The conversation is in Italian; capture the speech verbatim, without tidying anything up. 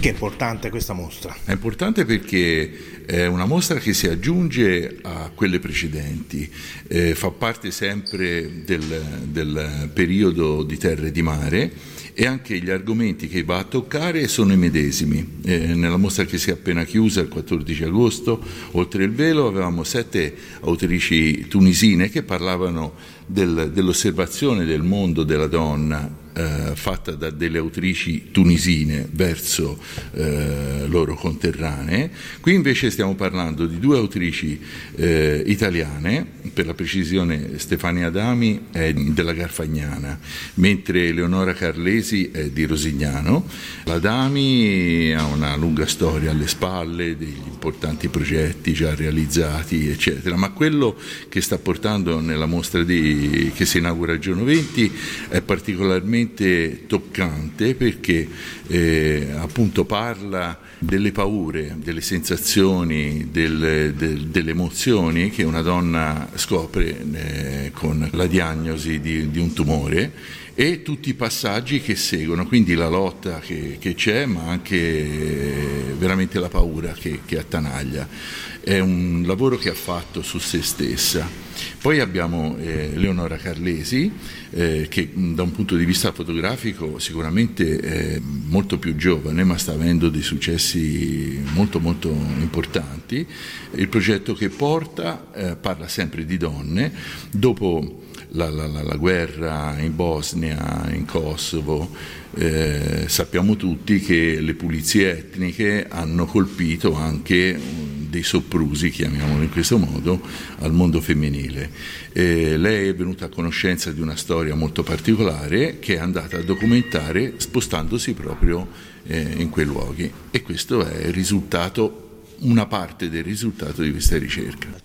Perché è importante questa mostra? È importante perché è una mostra che si aggiunge a quelle precedenti, eh, fa parte sempre del, del periodo di terra e di mare, e anche gli argomenti che va a toccare sono i medesimi. Eh, nella mostra che si è appena chiusa il quattordici agosto, oltre il velo, avevamo sette autrici tunisine che parlavano del, dell'osservazione del mondo della donna eh, fatta da delle autrici tunisine verso eh, loro conterranee. Qui invece stiamo parlando di due autrici eh, italiane, per la precisione Stefania Adami è della Garfagnana, mentre Eleonora Carlesi è di Rosignano. L'Adami ha una lunga storia alle spalle, degli importanti progetti già realizzati, eccetera, ma quello che sta portando nella mostra di, che si inaugura il giorno venti è particolarmente toccante, perché eh, appunto parla delle paure, delle sensazioni, del, del, delle emozioni che una donna scopre eh, con la diagnosi di, di un tumore, e tutti i passaggi che seguono, quindi la lotta che, che c'è, ma anche veramente la paura che, che attanaglia. È un lavoro che ha fatto su se stessa. Poi abbiamo eh, Eleonora Carlesi, eh, che da un punto di vista fotografico sicuramente è molto più giovane, ma sta avendo dei successi molto molto importanti. Il progetto che porta eh, parla sempre di donne. Dopo La, la, la guerra in Bosnia, in Kosovo, eh, sappiamo tutti che le pulizie etniche hanno colpito anche dei soprusi, chiamiamolo in questo modo, al mondo femminile. Eh, lei è venuta a conoscenza di una storia molto particolare che è andata a documentare spostandosi proprio eh, in quei luoghi, e questo è il risultato, una parte del risultato di questa ricerca.